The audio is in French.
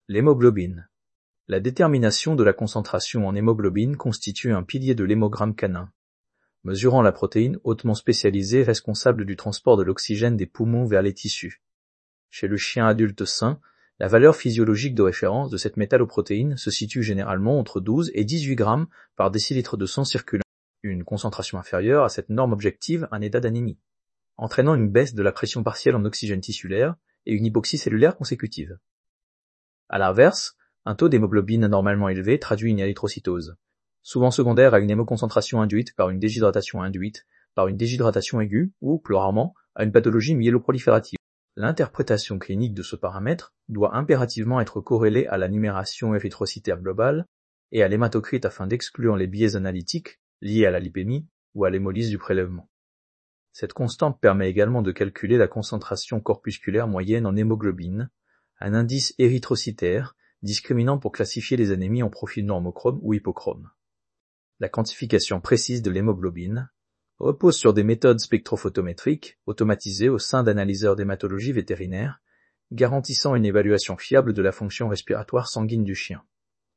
L'hémoglobine. La détermination de la concentration en hémoglobine constitue un pilier de l'hémogramme canin, mesurant la protéine hautement spécialisée responsable du transport de l'oxygène des poumons vers les tissus. Chez le chien adulte sain, la valeur physiologique de référence de cette métalloprotéine se situe généralement entre 12 et 18 grammes par décilitre de sang circulant. Une concentration inférieure à cette norme objective un état d'anémie, entraînant une baisse de la pression partielle en oxygène tissulaire et une hypoxie cellulaire consécutive. À l'inverse, un taux d'hémoglobine anormalement élevé traduit une érythrocytose, souvent secondaire à une hémoconcentration induite par une déshydratation aiguë ou, plus rarement, à une pathologie myéloproliférative. L'interprétation clinique de ce paramètre doit impérativement être corrélée à la numération érythrocytaire globale et à l'hématocrite afin d'exclure les biais analytiques liés à la lipémie ou à l'hémolyse du prélèvement. Cette constante permet également de calculer la concentration corpusculaire moyenne en hémoglobine, un indice érythrocytaire discriminant pour classifier les anémies en profil normochrome ou hypochrome. La quantification précise de l'hémoglobine repose sur des méthodes spectrophotométriques automatisées au sein d'analyseurs d'hématologie vétérinaire, garantissant une évaluation fiable de la fonction respiratoire sanguine du chien.